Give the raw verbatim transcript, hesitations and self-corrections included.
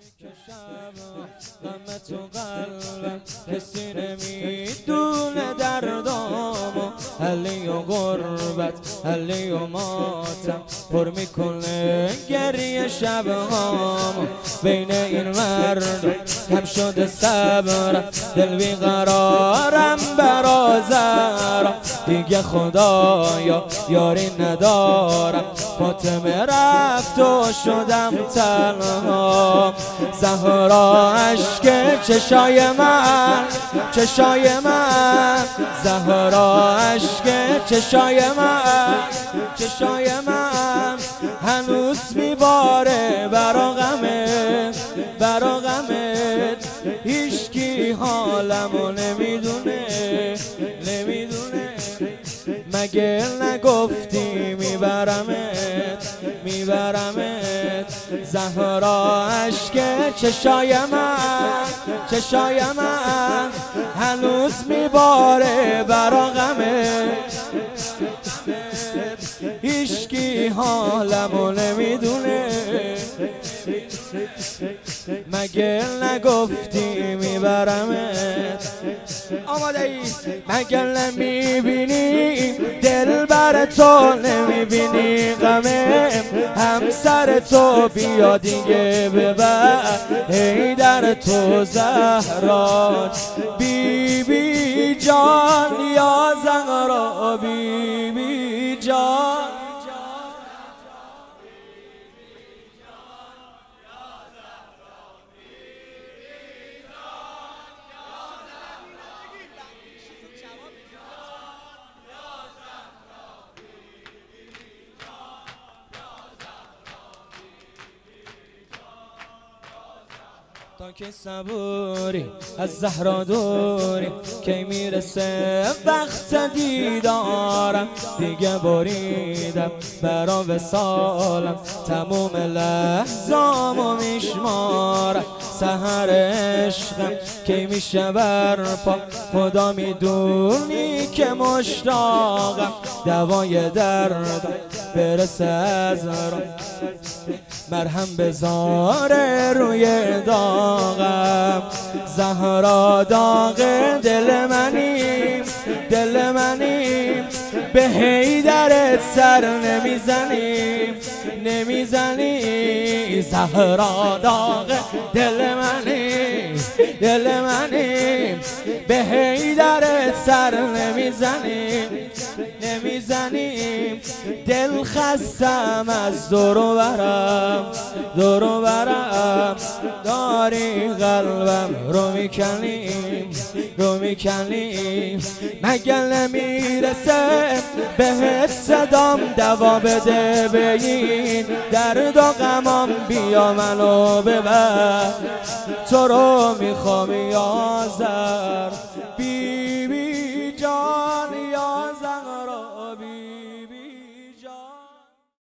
که شب غم تو قلبم کسی نمیدونه دردامو، علی و غربت علی و ماتم پر میکنه گریه شبهامو. بین این مردم هم شده صبرم، دل بیقرارم برازرم، دیگه خدایا یاری ندارم. فاطمه رفت و شدم تنها، زهرا اشک چشای من چشای من، زهرا اشک چشای من چشای من، هنوز میباره برا غمت برا غمت. هیچکی حالمو نمیدونه نمیدونه، مگه نگفتی میبرمت میبرمت. زهرا اشک چشای من چشای من، هنوز میباره برا غمت. هیچکی حالمو نمیدونه، مگه نگفتی میبرمت. آماده ای؟ مگه نمیبینی دل بر تو، نمیبینی غمه همسر تو، بیا دیگه ببر ای در تو زهرا بی بی جان، یا زهرا بی بی جان. تا که صبوری از زهرا دوری، کی میرسه وقت دیدارم. دیگه بریدم برا وصالم، تموم لحظامو میشمارم. سحر عشقم کی میشه برپا، خدا میدونی که مشتاقم. دوای دردم برسه از را، مرهم بذاره روی داغم. زهرا داغ دل منیم دل منیم، به حیدرت سر نمیزنیم نمیزنیم. زهرا داغ دل منیم دل منیم، به حیدرت سر نمیزنیم نمیزنیم. دل خستم از دور و برم دور و برم، داری قلبم رو میکنیم رو میکنیم. مگه نمیرسه بهت صدام، دوا بده به این درد و غمام. بیا منو ببر تو رو میخوام یا زر